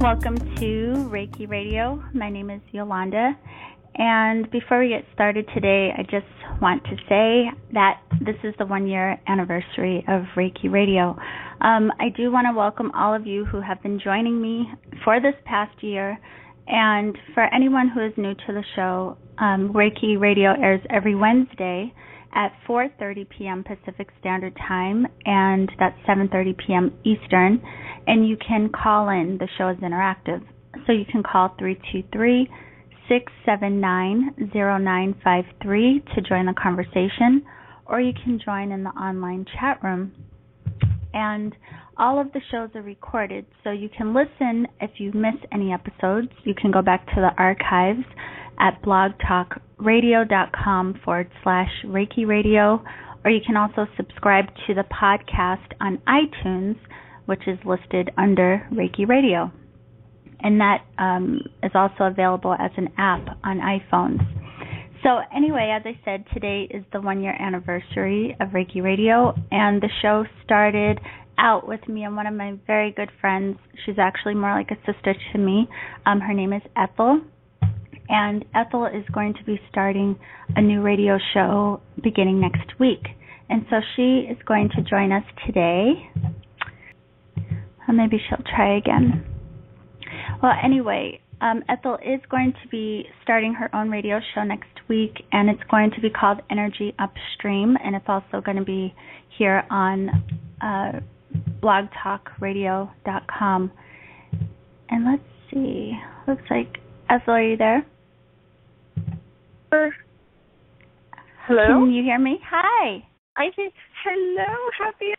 welcome to Reiki Radio. My name is Yolanda, and before we get started today, I just want to say that this is the 1-year anniversary of Reiki Radio. I do want to welcome all of you who have been joining me for this past year, and for anyone who is new to the show, Reiki Radio airs every Wednesday at 4:30 p.m. Pacific Standard Time, and that's 7:30 p.m. Eastern, and you can call in. The show is interactive, so you can call 323-679-0953 to join the conversation, or you can join in the online chat room. And all of the shows are recorded, so you can listen if you miss any episodes. You can go back to the archives at blogtalkradio.com/Reiki Radio, or you can also subscribe to the podcast on iTunes, which is listed under Reiki Radio. And that is also available as an app on iPhones. So anyway, as I said, today is the 1-year anniversary of Reiki Radio, and the show started out with me and one of my very good friends. She's actually more like a sister to me. Her name is Ethel. And Ethel is going to be starting a new radio show beginning next week. And so she is going to join us today. Or maybe she'll try again. Well, anyway, Ethel is going to be starting her own radio show next week, and it's going to be called Energy Upstream, and it's also going to be here on blogtalkradio.com. And let's see. Looks like, Ethel, are you there? Hello? Can you hear me? Hi. I can. Hello, happy.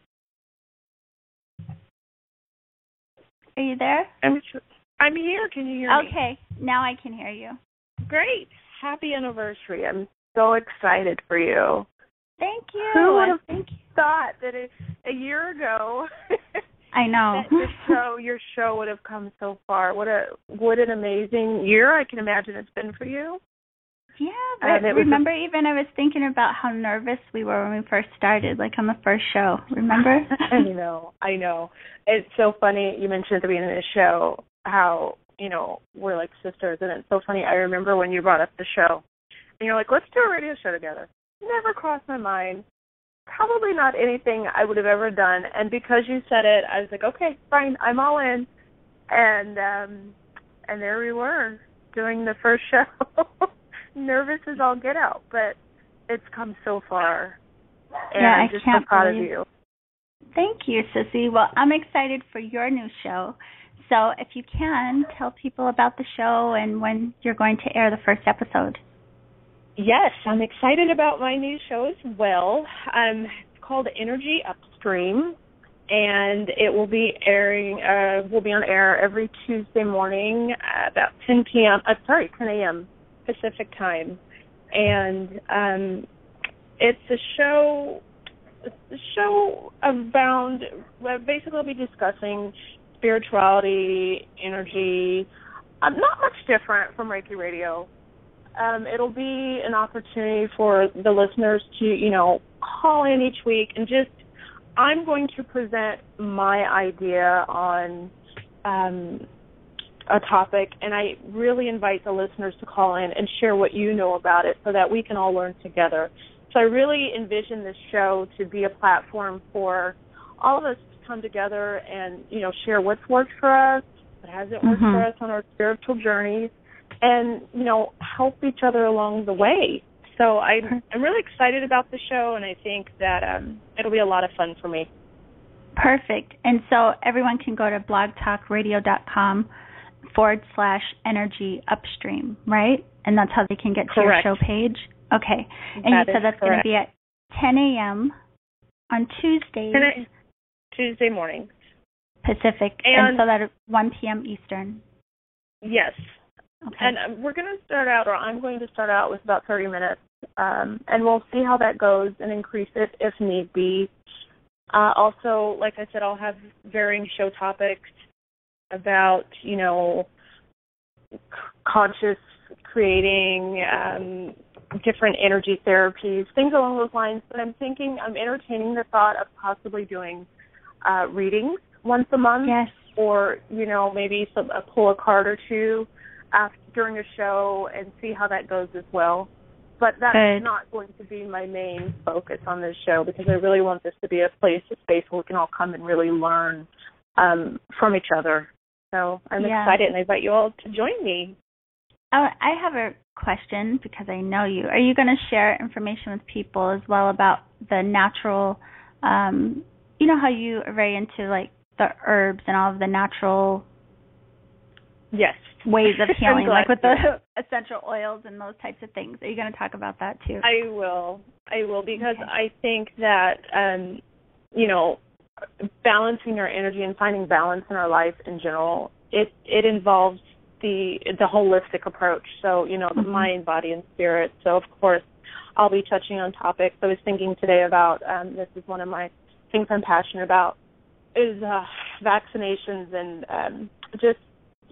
Are you there? I'm here. Can you hear me? Okay, now I can hear you. Great. Happy anniversary. I'm so excited for you. Thank you. Who would have thought that a year ago I know. that your show would have come so far. What an amazing year I can imagine it's been for you. Yeah, but remember, even I was thinking about how nervous we were when we first started, like on the first show. Remember? I know. It's so funny. You mentioned at the beginning of the show how, we're like sisters, and it's so funny. I remember when you brought up the show, and you're like, let's do a radio show together. Never crossed my mind. Probably not anything I would have ever done. And because you said it, I was like, okay, fine, I'm all in. And there we were doing the first show. Nervous as all get out, but it's come so far. And yeah, I'm just so proud of you. Thank you, Sissy. Well, I'm excited for your new show. So if you can, tell people about the show and when you're going to air the first episode. Yes, I'm excited about my new show as well. It's called Energy Upstream, and it will be airing. Will be on air every Tuesday morning at about 10 a.m. Pacific time, and it's a show around. Basically, we'll be discussing spirituality, energy. Not much different from Reiki Radio. It'll be an opportunity for the listeners to, call in each week and I'm going to present my idea on a topic, and I really invite the listeners to call in and share what you know about it so that we can all learn together. So I really envision this show to be a platform for all of us to come together and, share what's worked for us, what hasn't worked for us on our spiritual journeys, and, help each other along the way. So I'm really excited about the show, and I think that it'll be a lot of fun for me. Perfect. And so everyone can go to blogtalkradio.com/Energy Upstream, right? And that's how they can get to your show page? Okay. And you said that's going to be at 10 a.m. on Tuesdays. Tuesday mornings. Pacific. And so that's 1 p.m. Eastern. Yes. Okay. And we're going to start out, or I'm going to start out with about 30 minutes, and we'll see how that goes and increase it if need be. Also, like I said, I'll have varying show topics about, conscious creating, different energy therapies, things along those lines. But I'm entertaining the thought of possibly doing readings once a month. Yes. or, maybe pull a card or two during a show and see how that goes as well. But that's not going to be my main focus on this show, because I really want this to be a space where we can all come and really learn from each other. So I'm excited, and I invite you all to join me. Oh, I have a question, because I know you. Are you going to share information with people as well about the natural, you know how you are very into like the herbs and all of the natural ways of healing, like with the essential oils and those types of things? Are you going to talk about that too? I will, because I think that, balancing our energy and finding balance in our life in general, it involves the holistic approach. So, the mind, body, and spirit. So, of course, I'll be touching on topics. I was thinking today about, this is one of my things I'm passionate about, is vaccinations and just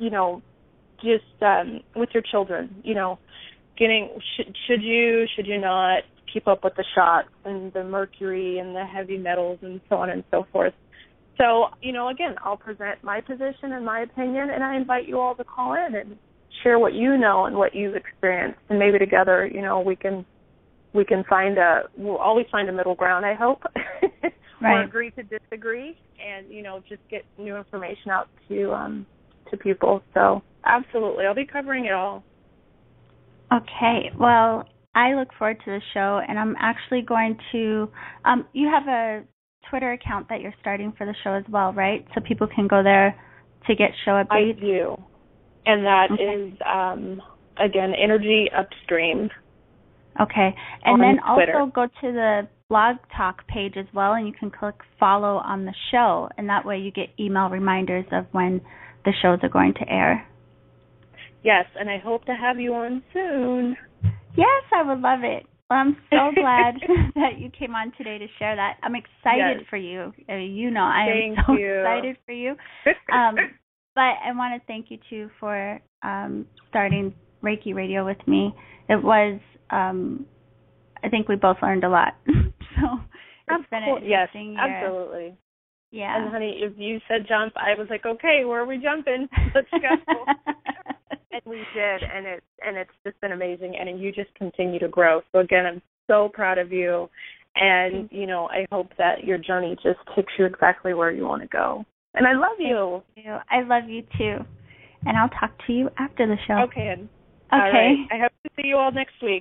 with your children, should you not keep up with the shots and the mercury and the heavy metals and so on and so forth. So, again, I'll present my position and my opinion, and I invite you all to call in and share what you know and what you've experienced, and maybe together, we can we'll always find a middle ground, I hope, or agree to disagree, and just get new information out to people. So absolutely, I'll be covering it all. Okay, well, I look forward to the show, and I'm actually going to you have a Twitter account that you're starting for the show as well, right? So people can go there to get show updates. I do, and that is again, Energy Upstream. Okay, and then Twitter. Also go to the Blog Talk page as well, and you can click follow on the show, and that way you get email reminders of when the shows are going to air. Yes, and I hope to have you on soon. Yes, I would love it. Well, I'm so glad that you came on today to share that. I'm excited for you. I am so excited for you. But I want to thank you, too, for starting Reiki Radio with me. It was, I think we both learned a lot. So it's been an interesting year. Absolutely. Yeah. And, honey, if you said jump, I was like, okay, where are we jumping? Let's go. And we did, and it's just been amazing, and you just continue to grow. So, again, I'm so proud of you, and, I hope that your journey just takes you exactly where you want to go. And I love you. Thank you. I love you, too. And I'll talk to you after the show. Okay. Okay. All right. I hope to see you all next week.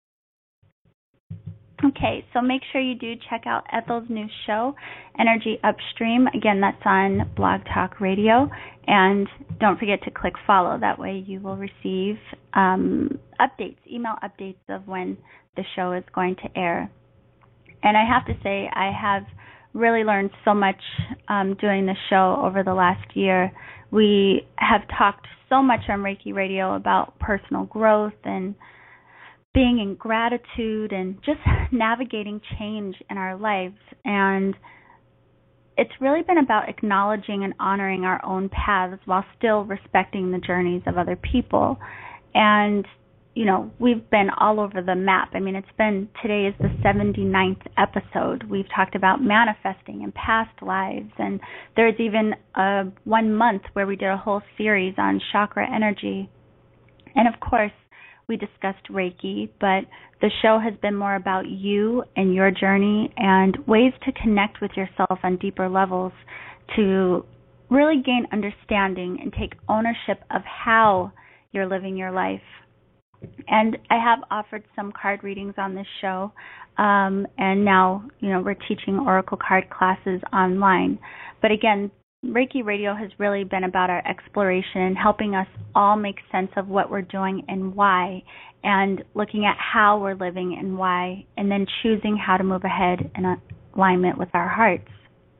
Okay, so make sure you do check out Ethel's new show, Energy Upstream. Again, that's on Blog Talk Radio. And don't forget to click follow. That way you will receive updates, email updates of when the show is going to air. And I have to say, I have really learned so much doing the show over the last year. We have talked so much on Reiki Radio about personal growth and being in gratitude and just navigating change in our lives. And it's really been about acknowledging and honoring our own paths while still respecting the journeys of other people. And, we've been all over the map. I mean, today is the 79th episode. We've talked about manifesting and past lives. And there's even 1 month where we did a whole series on chakra energy. And, of course, we discussed Reiki, but the show has been more about you and your journey and ways to connect with yourself on deeper levels to really gain understanding and take ownership of how you're living your life. And I have offered some card readings on this show, and now, we're teaching Oracle card classes online. But again, Reiki Radio has really been about our exploration, helping us all make sense of what we're doing and why, and looking at how we're living and why, and then choosing how to move ahead in alignment with our hearts.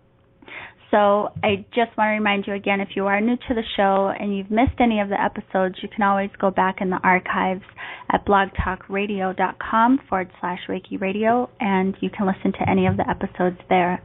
So I just want to remind you again, if you are new to the show and you've missed any of the episodes, you can always go back in the archives at blogtalkradio.com/Reiki Radio, and you can listen to any of the episodes there.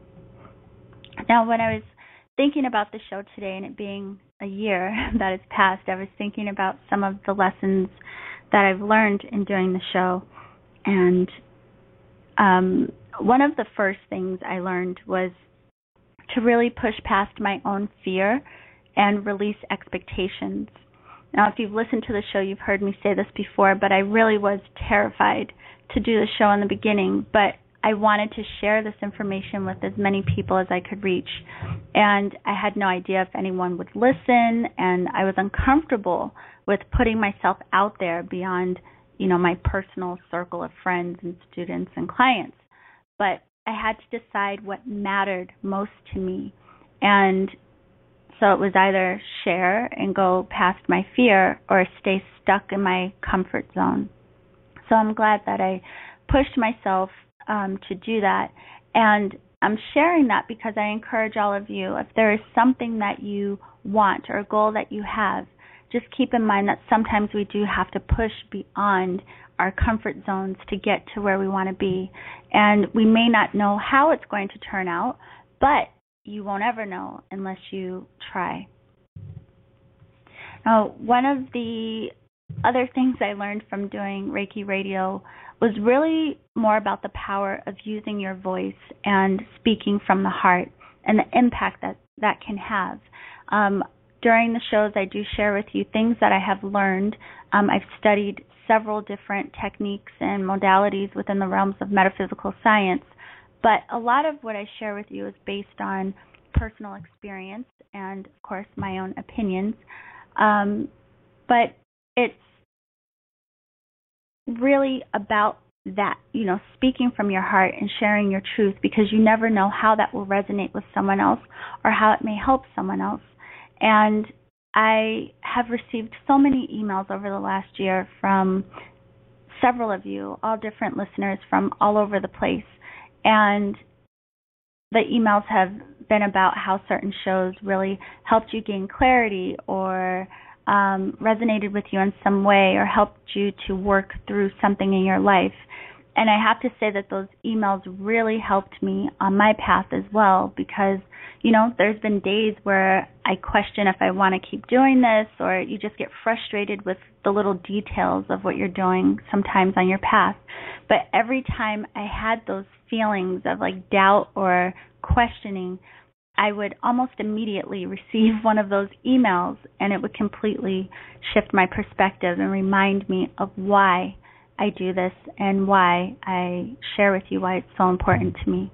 Now, when I was thinking about the show today and it being a year that has passed, I was thinking about some of the lessons that I've learned in doing the show. And one of the first things I learned was to really push past my own fear and release expectations. Now, if you've listened to the show, you've heard me say this before, but I really was terrified to do the show in the beginning, but I wanted to share this information with as many people as I could reach. And I had no idea if anyone would listen, and I was uncomfortable with putting myself out there beyond, my personal circle of friends and students and clients. But I had to decide what mattered most to me. And so it was either share and go past my fear or stay stuck in my comfort zone. So I'm glad that I pushed myself to do that. And I'm sharing that because I encourage all of you, if there is something that you want or a goal that you have, just keep in mind that sometimes we do have to push beyond our comfort zones to get to where we want to be. And we may not know how it's going to turn out, but you won't ever know unless you try. Now, one of the other things I learned from doing Reiki Radio was really more about the power of using your voice and speaking from the heart and the impact that can have. During the shows, I do share with you things that I have learned. I've studied several different techniques and modalities within the realms of metaphysical science, but a lot of what I share with you is based on personal experience and, of course, my own opinions. But it's really about that, speaking from your heart and sharing your truth, because you never know how that will resonate with someone else or how it may help someone else. And I have received so many emails over the last year from several of you, all different listeners from all over the place. And the emails have been about how certain shows really helped you gain clarity or resonated with you in some way or helped you to work through something in your life. And I have to say that those emails really helped me on my path as well, because, there's been days where I question if I want to keep doing this, or you just get frustrated with the little details of what you're doing sometimes on your path. But every time I had those feelings of doubt or questioning, I would almost immediately receive one of those emails, and it would completely shift my perspective and remind me of why I do this and why I share with you why it's so important to me.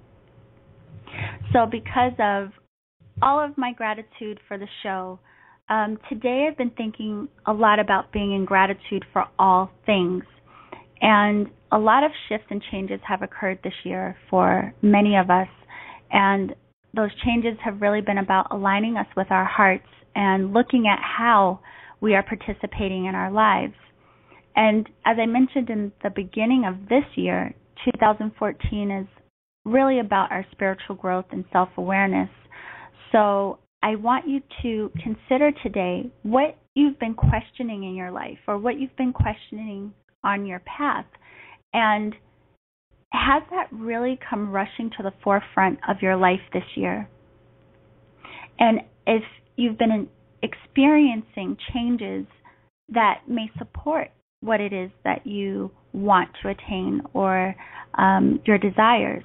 So because of all of my gratitude for the show, today I've been thinking a lot about being in gratitude for all things. And a lot of shifts and changes have occurred this year for many of us. And those changes have really been about aligning us with our hearts and looking at how we are participating in our lives. And as I mentioned in the beginning of this year, 2014 is really about our spiritual growth and self-awareness. So I want you to consider today what you've been questioning in your life or what you've been questioning on your path. And has that really come rushing to the forefront of your life this year? And if you've been experiencing changes that may support what it is that you want to attain or your desires.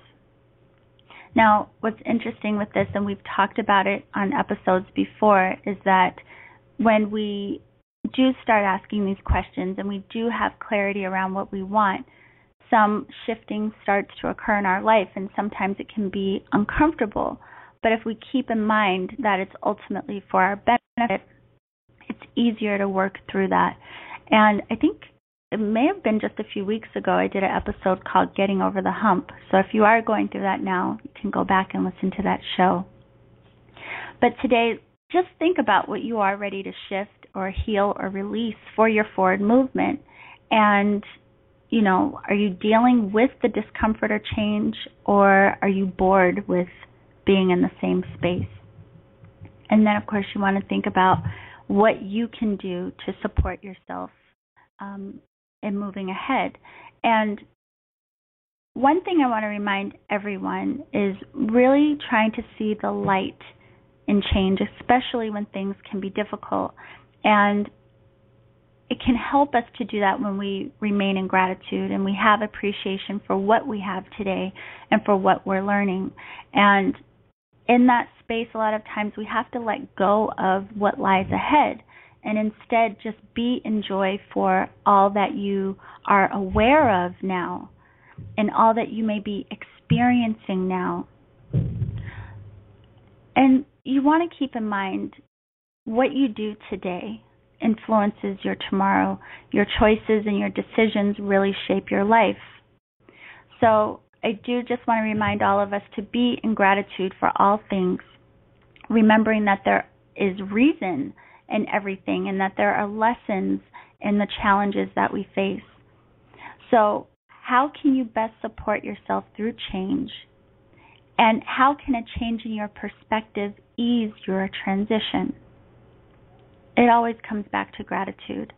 Now, what's interesting with this, and we've talked about it on episodes before, is that when we do start asking these questions and we do have clarity around what we want, some shifting starts to occur in our life, and sometimes it can be uncomfortable. But if we keep in mind that it's ultimately for our benefit, it's easier to work through that. And I think it may have been just a few weeks ago I did an episode called Getting Over the Hump. So if you are going through that now, you can go back and listen to that show. But today, just think about what you are ready to shift or heal or release for your forward movement. And, are you dealing with the discomfort or change, or are you bored with being in the same space? And then, of course, you want to think about what you can do to support yourself in moving ahead. And one thing I want to remind everyone is really trying to see the light in change, especially when things can be difficult. And it can help us to do that when we remain in gratitude and we have appreciation for what we have today and for what we're learning. And in that face, a lot of times we have to let go of what lies ahead and instead just be in joy for all that you are aware of now and all that you may be experiencing now. And you want to keep in mind what you do today influences your tomorrow. Your choices and your decisions really shape your life. So I do just want to remind all of us to be in gratitude for all things, remembering that there is reason in everything and that there are lessons in the challenges that we face. So how can you best support yourself through change? And how can a change in your perspective ease your transition? It always comes back to gratitude.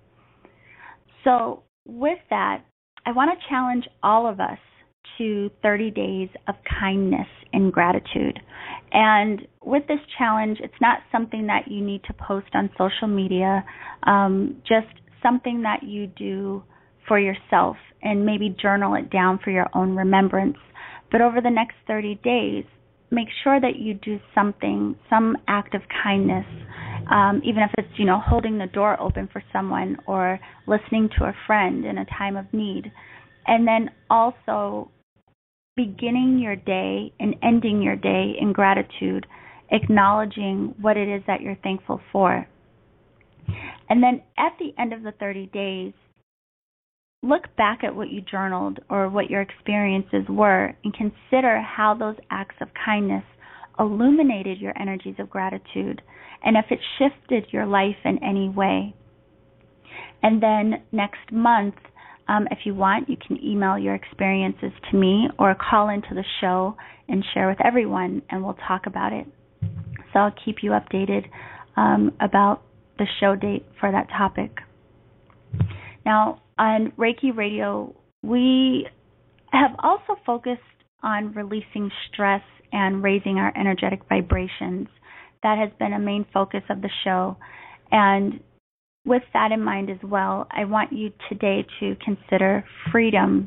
So with that, I want to challenge all of us to 30 days of kindness and gratitude. And with this challenge, it's not something that you need to post on social media, just something that you do for yourself and maybe journal it down for your own remembrance. But over the next 30 days, make sure that you do something, some act of kindness, even if it's, holding the door open for someone or listening to a friend in a time of need. And then also beginning your day and ending your day in gratitude, acknowledging what it is that you're thankful for. And then at the end of the 30 days, look back at what you journaled or what your experiences were and consider how those acts of kindness illuminated your energies of gratitude and if it shifted your life in any way. And then next month, if you want, you can email your experiences to me or call into the show and share with everyone, and we'll talk about it. So I'll keep you updated about the show date for that topic. Now, on Reiki Radio, we have also focused on releasing stress and raising our energetic vibrations. That has been a main focus of the show. And with that in mind as well, I want you today to consider freedom,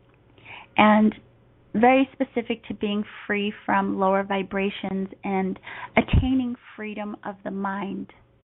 and very specific to being free from lower vibrations and attaining freedom of the mind.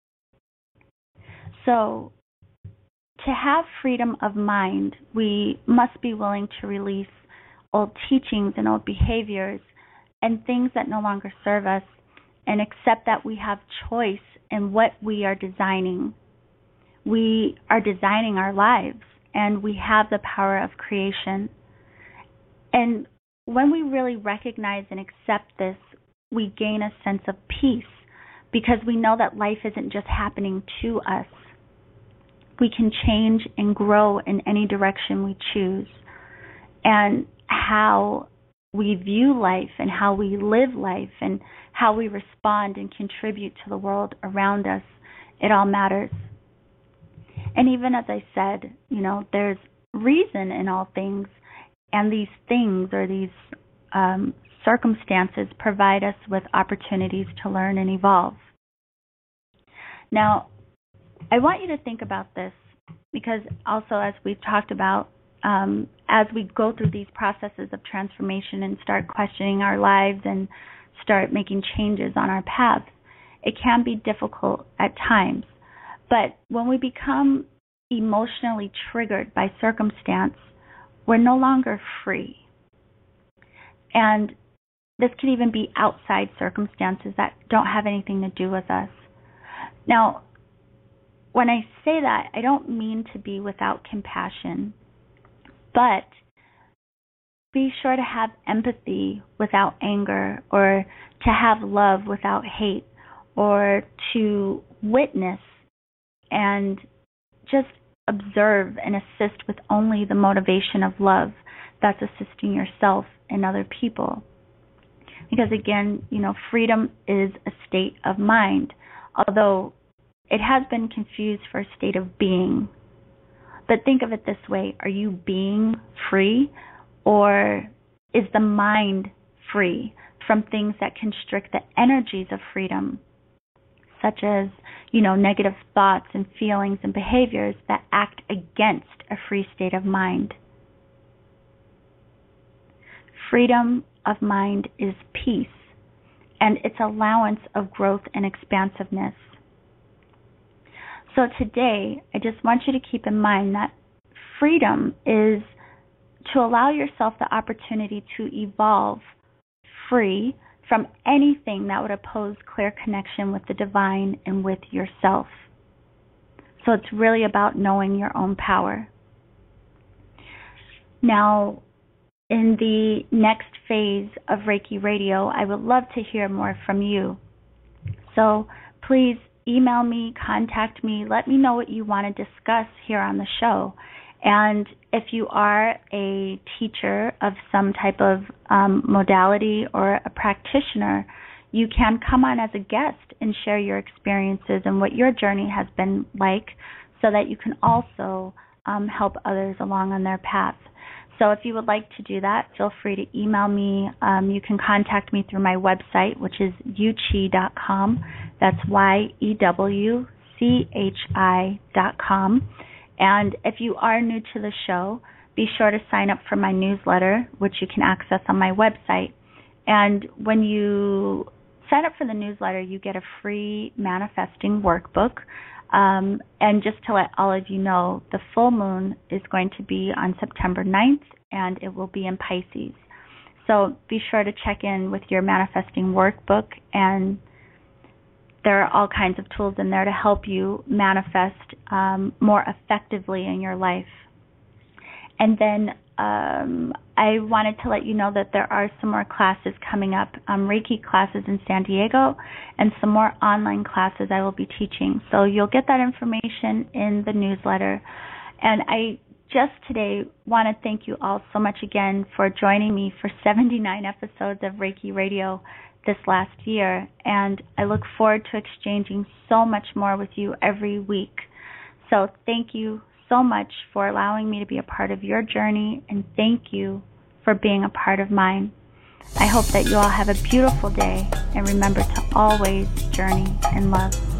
So, to have freedom of mind, we must be willing to release old teachings and old behaviors and things that no longer serve us, and accept that we have choice in what we are designing. We are designing our lives, and we have the power of creation. And when we really recognize and accept this, we gain a sense of peace, because we know that life isn't just happening to us. We can change and grow in any direction we choose. And how we view life and how we live life and how we respond and contribute to the world around us, it all matters. And even as I said, there's reason in all things, and these things or these circumstances provide us with opportunities to learn and evolve. Now, I want you to think about this, because also, as we've talked about, as we go through these processes of transformation and start questioning our lives and start making changes on our path, it can be difficult at times. But when we become emotionally triggered by circumstance, we're no longer free. And this could even be outside circumstances that don't have anything to do with us. Now, when I say that, I don't mean to be without compassion, but be sure to have empathy without anger, or to have love without hate, or to witness and just observe and assist with only the motivation of love that's assisting yourself and other people. Because again, freedom is a state of mind, although it has been confused for a state of being. But think of it this way: are you being free, or is the mind free from things that constrict the energies of freedom, such as, negative thoughts and feelings and behaviors that act against a free state of mind? Freedom of mind is peace, and its allowance of growth and expansiveness. So today, I just want you to keep in mind that freedom is to allow yourself the opportunity to evolve free from anything that would oppose clear connection with the divine and with yourself. So it's really about knowing your own power. Now, in the next phase of Reiki Radio, I would love to hear more from you. So please email me, contact me, let me know what you want to discuss here on the show. And if you are a teacher of some type of modality or a practitioner, you can come on as a guest and share your experiences and what your journey has been like, so that you can also help others along on their path. So if you would like to do that, feel free to email me. You can contact me through my website, which is yewchi.com. That's YEWCHI.com. And if you are new to the show, be sure to sign up for my newsletter, which you can access on my website. And when you sign up for the newsletter, you get a free manifesting workbook. And just to let all of you know, the full moon is going to be on September 9th, and it will be in Pisces. So be sure to check in with your manifesting workbook, and there are all kinds of tools in there to help you manifest more effectively in your life. And then I wanted to let you know that there are some more classes coming up, Reiki classes in San Diego, and some more online classes I will be teaching. So you'll get that information in the newsletter. And I just today want to thank you all so much again for joining me for 79 episodes of Reiki Radio this last year. And I look forward to exchanging so much more with you every week. So thank you so much for allowing me to be a part of your journey, and thank you for being a part of mine. I hope that you all have a beautiful day, and remember to always journey in love.